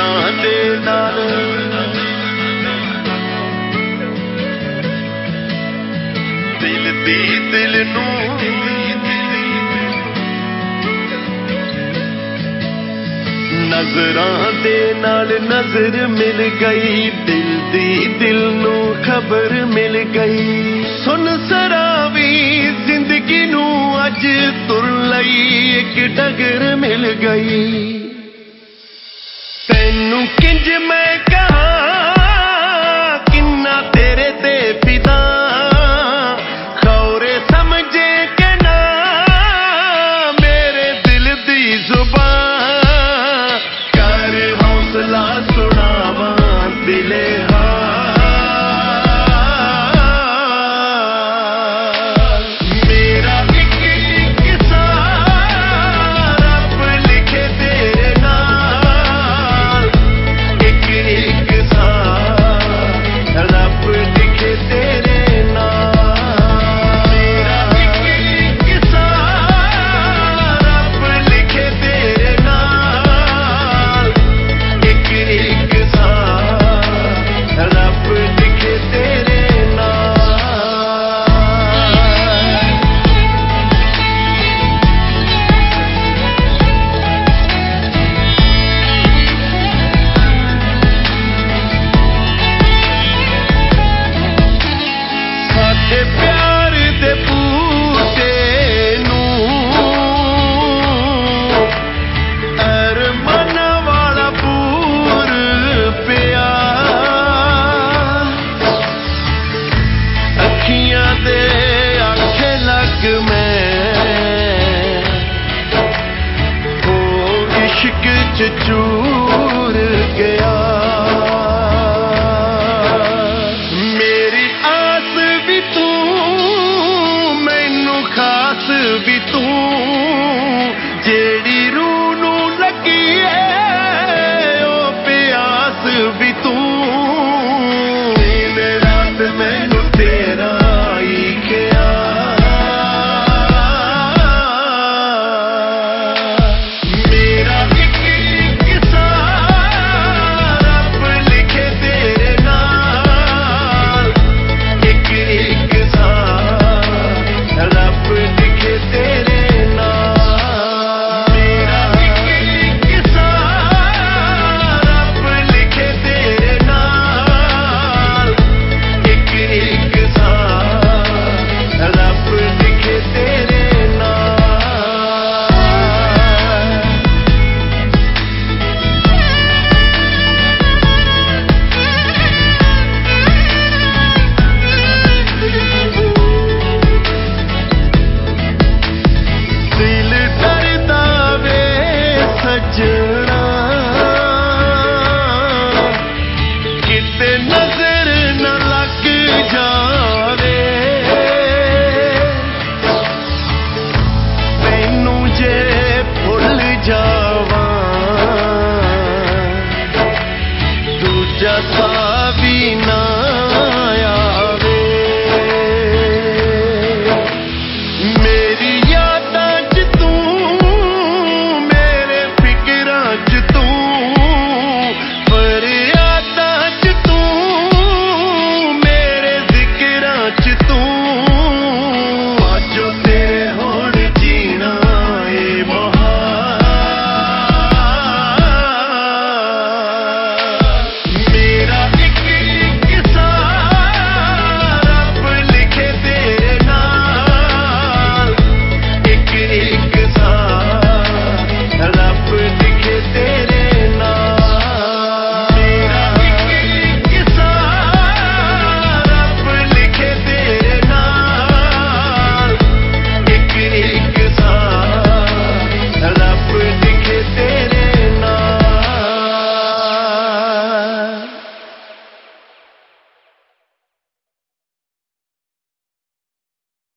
नजरां दे नाल दिल दी दिल नूं नजरां दे नाल नजर मिल गई, दिल दी दिल नूं खबर मिल गई। सुन सरावी जिंदगी नूं अज तुर लई एक डगर मिल गई। तैनू किंज मैं कहां किन्ना तेरे ते फिदा, खौरे समझे के ना मेरे दिल दी जुबान। कर हौसला सुनावा दिले चूर गया। मेरी आस भी तू, मैनू खास भी तू, जेड़ी रूह नू लगी है ओ प्यास भी तू। दिन रात मैनू तेरा ही ख्याल, किते नजर न लग जावे तैनू जे भुल जावां दूजा